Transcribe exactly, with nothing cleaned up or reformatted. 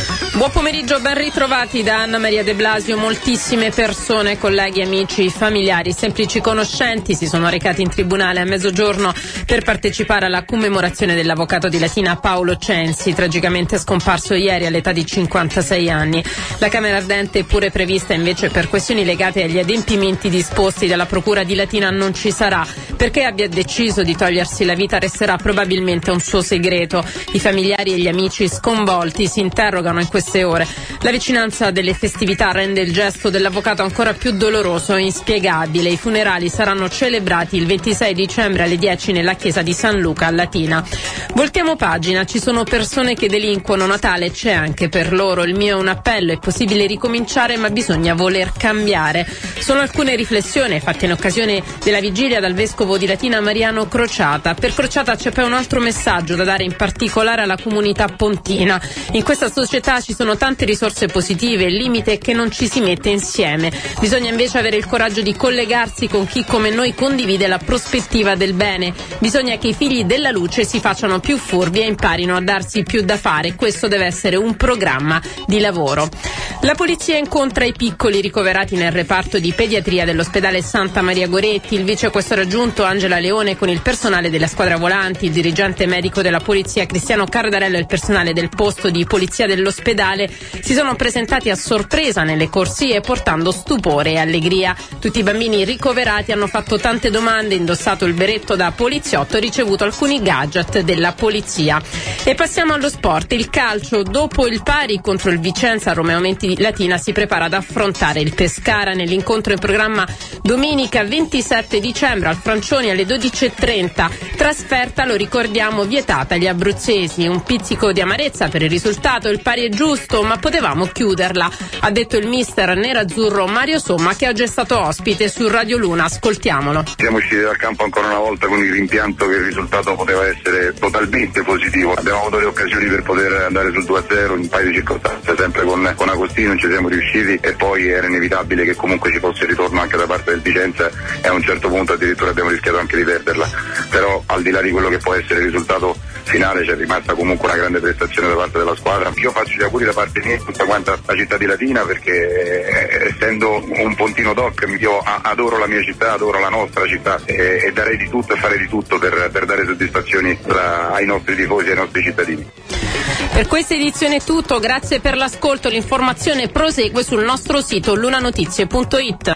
Buon pomeriggio, ben ritrovati da Anna Maria De Blasio. Moltissime persone, colleghi, amici, familiari, semplici conoscenti si sono recati in tribunale a mezzogiorno per partecipare alla commemorazione dell'avvocato di Latina Paolo Censi, tragicamente scomparso ieri all'età di cinquantasei anni. La Camera Ardente, pure prevista invece per questioni legate agli adempimenti disposti dalla Procura di Latina, non ci sarà. Perché abbia deciso di togliersi la vita resterà probabilmente un suo segreto. I familiari e gli amici sconvolti si interrogano in queste ore. La vicinanza delle festività rende il gesto dell'avvocato ancora più doloroso e inspiegabile. I funerali saranno celebrati il ventisei dicembre alle dieci nella chiesa di San Luca a Latina. Voltiamo pagina, ci sono persone che delinquono, Natale c'è anche per loro. Il mio è un appello, è possibile ricominciare ma bisogna voler cambiare. Sono alcune riflessioni fatte in occasione della vigilia dal vescovo di Latina Mariano Crociata. Per Crociata c'è poi un altro messaggio da dare in particolare alla comunità pontina. In questa società ci sono tante risorse positive, il limite è che non ci si mette insieme. Bisogna invece avere il coraggio di collegarsi con chi come noi condivide la prospettiva del bene. Bisogna che i figli della luce si facciano più furbi e imparino a darsi più da fare. Questo deve essere un programma di lavoro. La polizia incontra i piccoli ricoverati nel reparto di pediatria dell'ospedale Santa Maria Goretti. Il vicequestore aggiunto Angela Leone con il personale della squadra volanti, il dirigente medico della polizia Cristiano Cardarello e il personale del posto di polizia dell'ospedale si sono presentati a sorpresa nelle corsie portando stupore e allegria. Tutti i bambini ricoverati hanno fatto tante domande, indossato il berretto da poliziotto e ricevuto alcuni gadget della polizia. E passiamo allo sport. Il calcio, dopo il pari contro il Vicenza, Romeo Menti Latina si prepara ad affrontare il Pescara nell'incontro in programma domenica ventisette dicembre al Francioni alle dodici e trenta. Trasferta, lo ricordiamo, vietata agli abruzzesi. Un pizzico di amarezza per il risultato, il pari è giusto ma potevamo chiuderla, ha detto il mister nerazzurro Mario Somma, che oggi è stato ospite su Radio Luna. Ascoltiamolo. Siamo usciti dal campo ancora una volta con il rimpianto che il risultato poteva essere totalmente positivo. Abbiamo avuto le occasioni per poter andare sul due a zero in un paio di circostanze, sempre con, con Agostino non ci siamo riusciti e poi era inevitabile che comunque ci fosse il ritorno anche da parte del Vicenza e a un certo punto addirittura abbiamo rischiato anche di perderla. Però al di là di quello che può essere il risultato finale c'è rimasta comunque una grande prestazione da parte della squadra. Io faccio gli auguri da parte mia e tutta quanta la città di Latina perché eh, essendo un pontino doc io adoro la mia città, adoro la nostra città e, e darei di tutto e farei di tutto per, per dare soddisfazioni tra, ai nostri tifosi e ai nostri cittadini. Per questa edizione è tutto, grazie per l'ascolto, l'informazione prosegue sul nostro sito lunanotizie punto it.